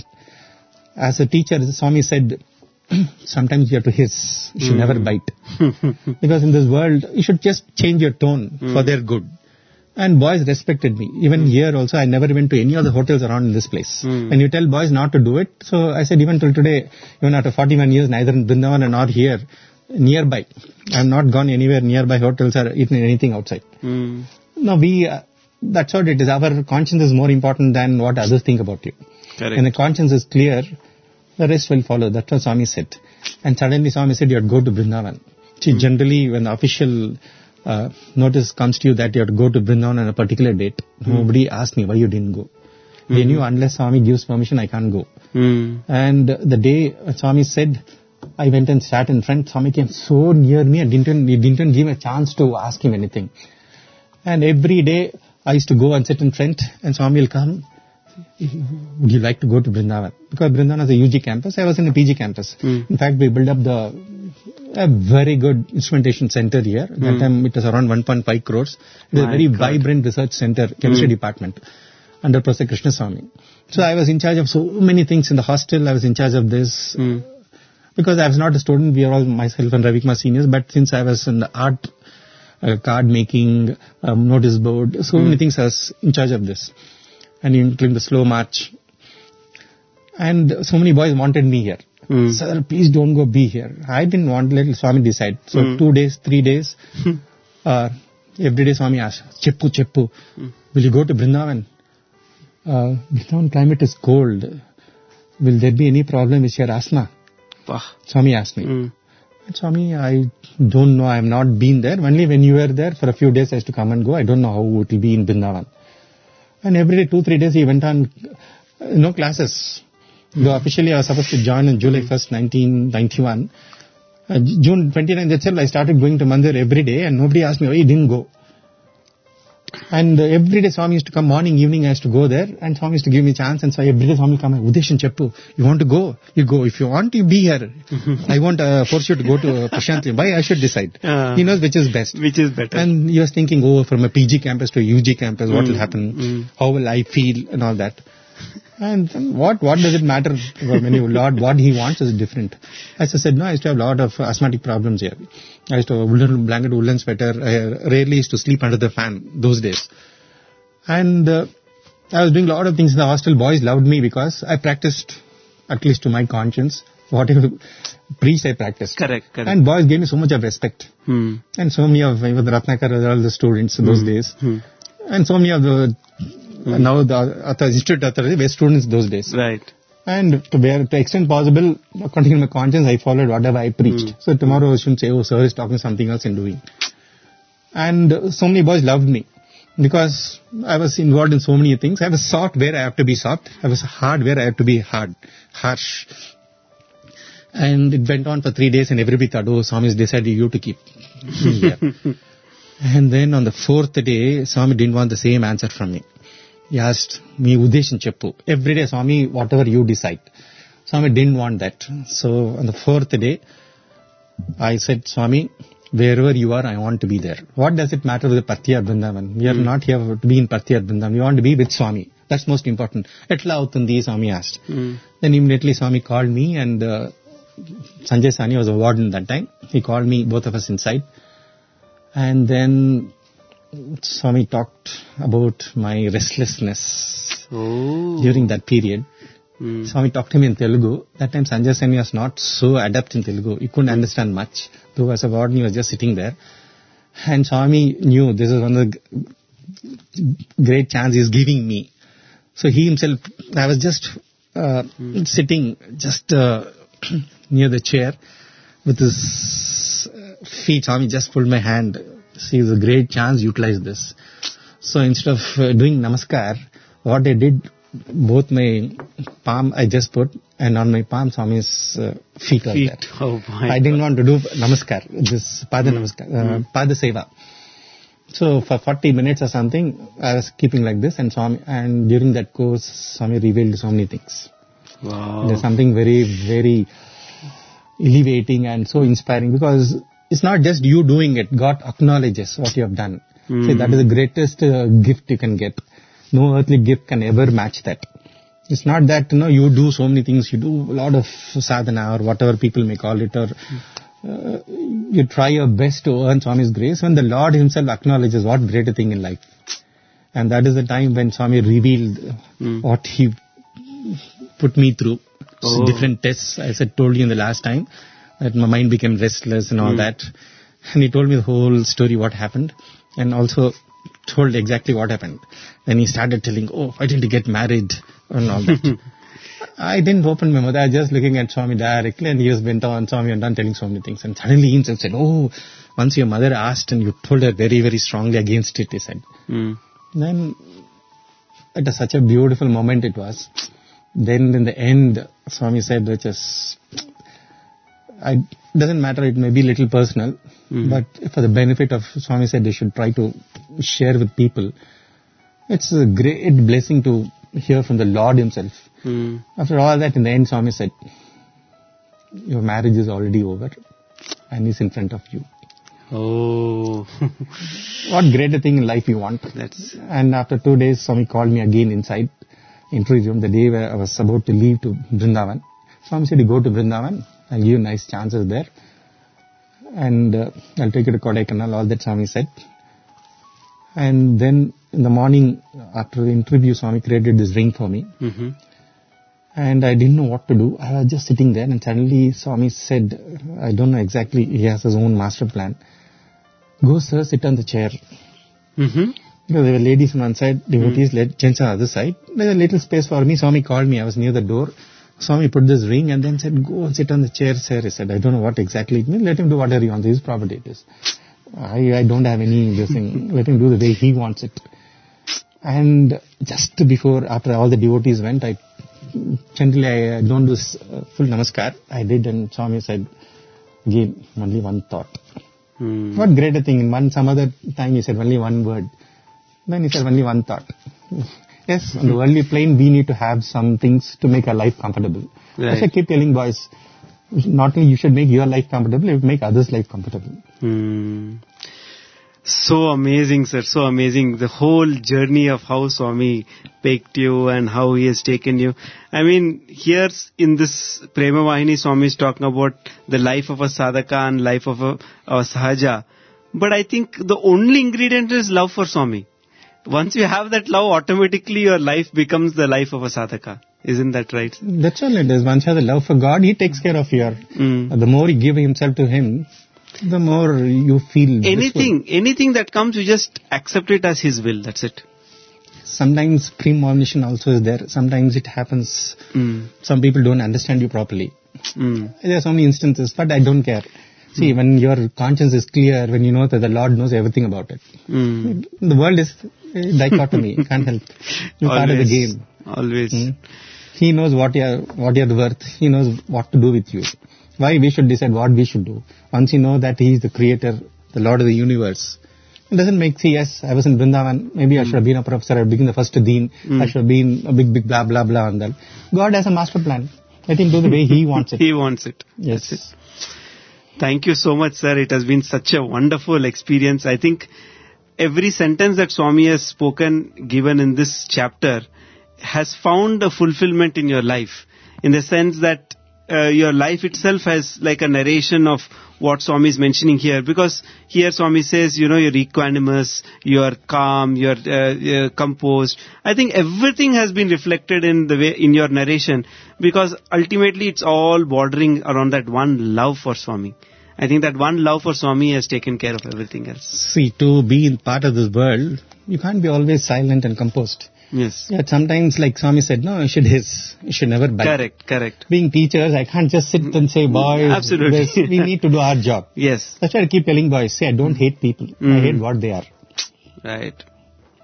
As a teacher, Swami said, sometimes you have to hiss, you should mm. never bite. Because in this world, you should just change your tone mm. for their good. And boys respected me. Even mm. here also, I never went to any of the hotels around in this place. Mm. When you tell boys not to do it, so I said even till today, even after forty-one years, neither in Vrindavan nor here, nearby. I have not gone anywhere nearby hotels or eaten anything outside. Mm. No, we, uh, that's what it is. Our conscience is more important than what others think about you. Correct. When the conscience is clear, the rest will follow. That's what Swami said. And suddenly Swami said you have to go to Vrindavan. See, mm. generally when the official uh, notice comes to you that you have to go to Vrindavan on a particular date, mm. nobody asked me why you didn't go. Mm. They knew unless Swami gives permission, I can't go. Mm. And the day Swami said, I went and sat in front. Swami came so near me and didn't, he didn't give me a chance to ask him anything. And every day I used to go and sit in front and Swami will come. Would you like to go to Vrindavan? Because Vrindavan is a U G campus, I was in a P G campus. Mm. In fact, we built up the a very good instrumentation center here. That mm. time it was around one point five crores. It was a very God. vibrant research center, chemistry mm. department under Professor Krishna Swami. So I was in charge of so many things in the hostel. I was in charge of this. Mm. Because I was not a student, we are all myself and Ravi Kumar seniors, but since I was in the art, uh, card making, um, notice board, so mm. many things I was in charge of this. And including the slow march. And so many boys wanted me here. Mm. Sir, please don't go be here. I didn't want, let Swami decide. So mm. two days, three days, uh, every day Swami asked, Cheppu, Cheppu, mm. will you go to Vrindavan? Uh, Vrindavan climate is cold. Will there be any problem with your asthma? Wow. Swami asked me. Mm. And Swami, I don't know. I have not been there. Only when you were there for a few days I used to come and go. I don't know how it will be in Vrindavan. And every day, two, three days, he went on, uh, no classes. Mm-hmm. Though officially I was supposed to join on July first, nineteen ninety-one. Uh, June twenty-ninth itself, I started going to Mandir every day and nobody asked me why he didn't go. And uh, every day Swami used to come, morning, evening I used to go there and Swami used to give me a chance and so every day Swami will come, Udeshan Cheppu, you want to go? You go. If you want, you be here. I won't uh, force you to go to uh, Prashant. Why? I should decide. Uh, he knows which is best. Which is better. And he was thinking, oh, from a P G campus to a U G campus, mm, what will happen? Mm. How will I feel? And all that. And what what does it matter? When you Lord, what he wants is different. As I said, no, I used to have a lot of asthmatic problems here. I used to have a woolen blanket, woolen sweater. I rarely used to sleep under the fan those days. And uh, I was doing a lot of things in the hostel. Boys loved me because I practiced, at least to my conscience, whatever preached I practiced. Correct, correct. And boys gave me so much of respect. Hmm. And so many of even the Ratnakar, all the students in those hmm. days. Hmm. And so many of the Mm. now the at the institute authority were students those days. Right. And to bear, to extent possible, according to my conscience, I followed whatever I preached. Mm. So tomorrow I shouldn't say, oh, sir is talking something else and doing. And so many boys loved me because I was involved in so many things. I was soft where I have to be soft. I was hard where I have to be hard, harsh. And it went on for three days and everybody thought, oh, Swami has decided you to keep me here. And then on the fourth day, Swami didn't want the same answer from me. He asked me, Udeshan Cheppu. Every day, Swami, whatever you decide. Swami didn't want that. So, on the fourth day, I said, Swami, wherever you are, I want to be there. What does it matter with the Pathya Vrindavan? We are mm. not here to be in Pathya Vrindavan. We want to be with Swami. That's most important. Etla avutundi, Swami asked. Mm. Then immediately, Swami called me and uh, Sanjay Sani was a warden that time. He called me, both of us inside. And then Swami talked about my restlessness oh. during that period. Mm. Swami talked to me in Telugu. That time Sanjay Sen was not so adept in Telugu. He couldn't mm. understand much. Though as a warden he was just sitting there. And Swami knew this is one of the great chance he is giving me. So he himself, I was just uh, mm. sitting just uh, near the chair with his feet. Swami just pulled my hand. See, it's a great chance, utilize this. So instead of uh, doing namaskar, what I did, both my palm I just put, and on my palm Swami's uh, feet was Feet. there. Oh my I didn't want to do namaskar, this pada namaskar, uh, pada seva. So for forty minutes or something, I was keeping like this, and Swami, and during that course, Swami revealed so many things. Wow. There's something very, very elevating and so inspiring, because it's not just you doing it. God acknowledges what you have done. Mm. See, that is the greatest uh, gift you can get. No earthly gift can ever match that. It's not that, you know, you do so many things, you do a lot of sadhana or whatever people may call it, or uh, you try your best to earn Swami's grace, when the Lord himself acknowledges what greater thing in life. And that is the time when Swami revealed Mm. what he put me through. Oh. Different tests, as I told you in the last time, that my mind became restless and all Mm. that. And he told me the whole story, what happened, and also told exactly what happened. Then he started telling, oh, why didn't you get married, and all that. I didn't open my mouth. I was just looking at Swami directly, and he just went on, Swami, and done telling so many things. And suddenly he himself said, oh, once your mother asked and you told her very, very strongly against it, he said. Mm. Then it was such a beautiful moment it was. Then in the end, Swami said, which is, I doesn't matter, it may be little personal, Mhm. but for the benefit of, Swami said they should try to share with people. It's a great blessing to hear from the Lord himself. Mm. After all that, in the end, Swami said, your marriage is already over and he's in front of you. Oh. What greater thing in life you want? That's And after two days, Swami called me again inside interview room the day where I was about to leave to Vrindavan. Swami said, you go to Vrindavan, I'll give you nice chances there. And uh, I'll take you to Kodaikanal, all that Swami said. And then in the morning, after the interview, Swami created this ring for me. hmm And I didn't know what to do. I was just sitting there, and suddenly Swami said, I don't know exactly, he has his own master plan. Go, sir, sit on the chair. hmm Because there were ladies on one side, devotees, mm. gents on the other side. There's a little space for me. Swami called me. I was near the door. Swami put this ring and then said, go and sit on the chair, sir. He said, I don't know what exactly it means. Let him do whatever he wants. His property it is. I, I don't have any this thing. Let him do the way he wants it. And just before, after all the devotees went, I generally I don't do this, uh, full namaskar. I did, and Swami said, again, only one thought. Mm. What greater thing? In one, some other time he said only one word. Then he said only one thought. Yes, on the worldly plane, we need to have some things to make our life comfortable. Right. As I keep telling boys, not only you should make your life comfortable, you make others' life comfortable. Hmm. So amazing, sir. So amazing. The whole journey of how Swami picked you and how he has taken you. I mean, here in this Prema Vahini, Swami is talking about the life of a sadhaka and life of a, a sahaja. But I think the only ingredient is love for Swami. Once you have that love, automatically your life becomes the life of a sadhaka. Isn't that right? That's all it is. Once you have the love for God, He takes care of your... Mm. The more you give Himself to Him, the more you feel... Anything, anything that comes, you just accept it as His will. That's it. Sometimes premonition also is there. Sometimes it happens. Mm. Some people don't understand you properly. Mm. There are so many instances, but I don't care. See, mm. when your conscience is clear, when you know that the Lord knows everything about it. Mm. The world is a dichotomy. You can't help. You're part of the game. Always. Mm. He knows what you're, what you're worth. He knows what to do with you. Why we should decide what we should do. Once you know that He is the creator, the Lord of the universe, it doesn't make, see, yes, I was in Vrindavan, maybe mm. I should have been a professor, I should have been the first Deen, mm. I should have been a big, big blah, blah, blah on that. God has a master plan. Let Him do the way He wants it. He wants it. Yes. That's it. Thank you so much, sir. It has been such a wonderful experience. I think every sentence that Swami has spoken, given in this chapter, has found a fulfillment in your life. In the sense that uh, your life itself has like a narration of what Swami is mentioning here. Because here Swami says, you know, you're equanimous, you're calm, you're, uh, you're composed. I think everything has been reflected in the way, in your narration. Because ultimately it's all bordering around that one love for Swami. I think that one love for Swami has taken care of everything else. See, to be in part of this world, you can't be always silent and composed. Yes. Yeah, sometimes, like Swami said, no, you should hiss. You should never bite. Correct, correct. Being teachers, I can't just sit and say, boys, Absolutely. this, we need to do our job. Yes. That's why I keep telling boys, say, I don't hate people. Mm. I hate what they are. Right.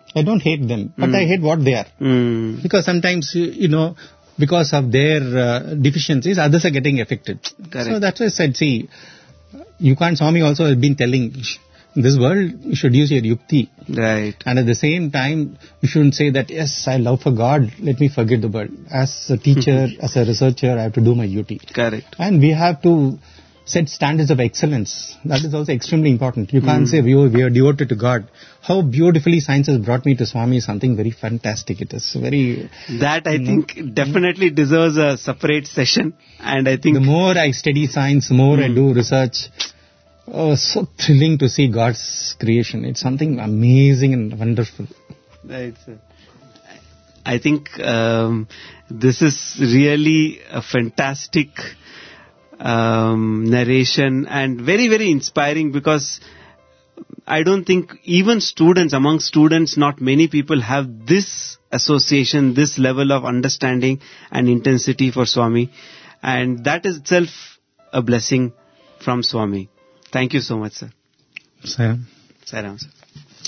I don't hate them, but Mm. I hate what they are. Mm. Because sometimes, you, you know, because of their uh, deficiencies, others are getting affected. Correct. So that's why I said, see, you can't, Swami also has been telling, in this world, you should use your yukti. Right. And at the same time, you shouldn't say that, yes, I love for God, let me forget the world. As a teacher, as a researcher, I have to do my duty. Correct. And we have to set standards of excellence. That is also extremely important. You can't Mm. say we are, we are devoted to God. How beautifully science has brought me to Swami is something very fantastic. It is very... That I Mm. think definitely deserves a separate session. And I think The more I study science, the more I Mm. do research. Oh, so thrilling to see God's creation. It's something amazing and wonderful. Right, sir. I think um, this is really a fantastic um, narration and very, very inspiring, because I don't think even students, among students, not many people have this association, this level of understanding and intensity for Swami. And that is itself a blessing from Swami. Thank you so much, sir. Sairam. Sairam, sir.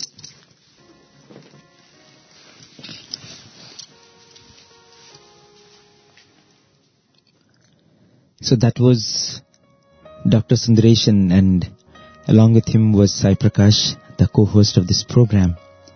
So that was Doctor Sundareshan, and along with him was Sai Prakash, the co-host of this program.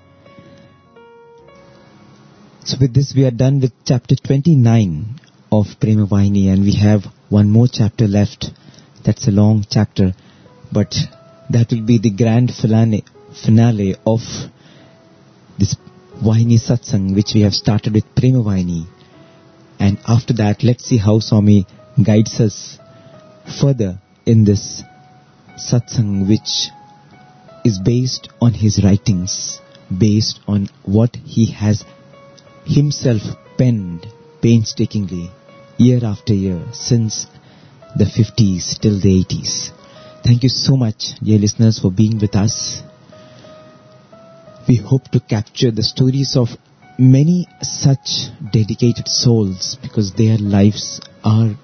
So with this we are done with chapter twenty-nine of Prema Vahini, and we have one more chapter left. That's a long chapter, but that will be the grand finale, finale of this Vahini Satsang, which we have started with Prema Vahini. And after that, let's see how Swami guides us further in this satsang, which is based on his writings, based on what he has himself penned painstakingly year after year since the fifties till the eighties. Thank you so much, dear listeners, for being with us. We hope to capture the stories of many such dedicated souls, because their lives are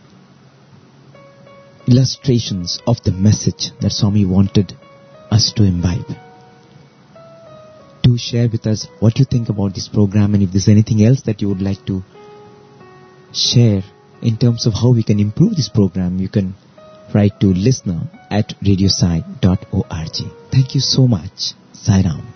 illustrations of the message that Swami wanted us to imbibe. Do share with us what you think about this program, and if there's anything else that you would like to share in terms of how we can improve this program, you can write to listener at radiosai dot org. Thank you so much. Sai Ram.